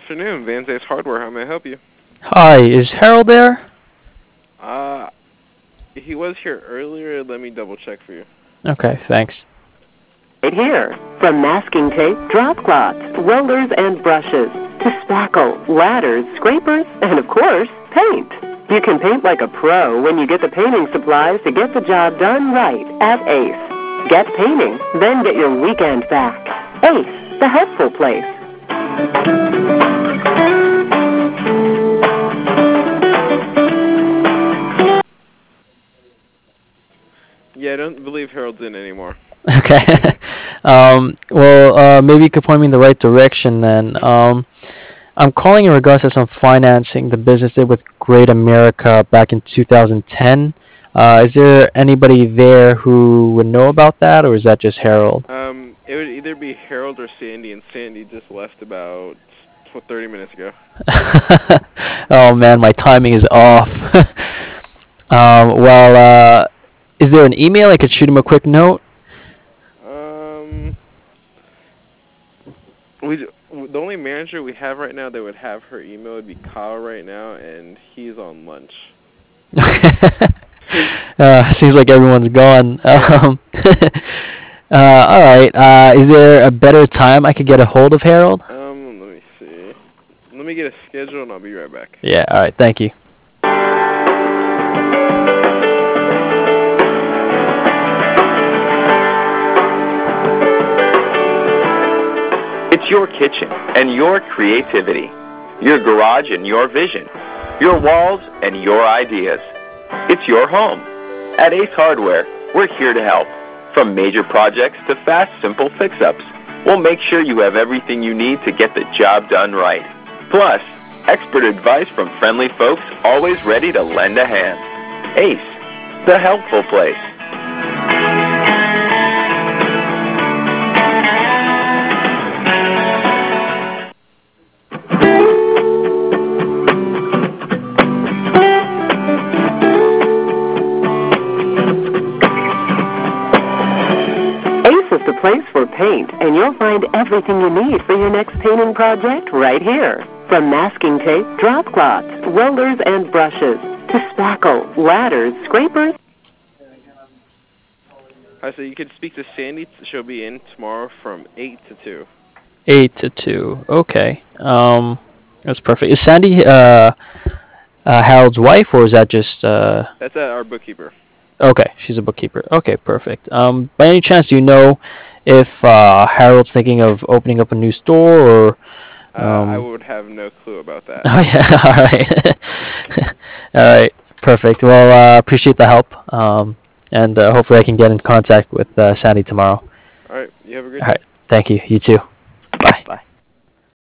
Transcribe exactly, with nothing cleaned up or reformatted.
afternoon, Van's Ace Hardware. How may I help you? Hi, is Harold there? Uh, he was here earlier. Let me double check for you. Okay, thanks. Right here, from masking tape, drop cloths, rollers and brushes, to spackle, ladders, scrapers, and of course, paint. You can paint like a pro when you get the painting supplies to get the job done right at Ace. Get painting, then get your weekend back. Ace, the helpful place. Yeah, I don't believe Harold's in anymore. Okay. um, well, uh, maybe you could point me in the right direction then. Um, I'm calling in regards to some financing the business did with Great America back in two thousand ten. Uh, is there anybody there who would know about that, or is that just Harold? Um, it would either be Harold or Sandy, and Sandy just left about tw- thirty minutes ago. Oh man, my timing is off. um, well, uh, is there an email I could shoot him a quick note? Um, we d- w- the only manager we have right now that would have her email would be Kyle right now, and he's on lunch. uh, seems like everyone's gone. Um, uh, all right. Uh, is there a better time I could get a hold of Harold? Um, let me see. Let me get a schedule, and I'll be right back. Yeah. All right. Thank you. It's your kitchen and your creativity, your garage and your vision, your walls and your ideas. It's your home. At Ace Hardware, we're here to help. From major projects to fast, simple fix-ups, we'll make sure you have everything you need to get the job done right. Plus, expert advice from friendly folks always ready to lend a hand. Ace, the helpful place. Ace is the place for paint, and you'll find everything you need for your next painting project right here. From masking tape, drop cloths, rollers and brushes, to spackle, ladders, scrapers. Alright, so you could speak to Sandy. She'll be in tomorrow from eight to two. Eight to two. Okay. Um, that's perfect. Is Sandy uh, uh Harold's wife, or is that just uh? That's uh, our bookkeeper. Okay, she's a bookkeeper. Okay, perfect. Um, by any chance, do you know if uh Harold's thinking of opening up a new store, or? Um, Uh, I would have no clue about that. Oh yeah. All right. All right. Perfect. Well, uh, appreciate the help. Um, and uh, hopefully I can get in contact with uh, Sandy tomorrow. Alright, you have a great All day. right. Thank you. You too.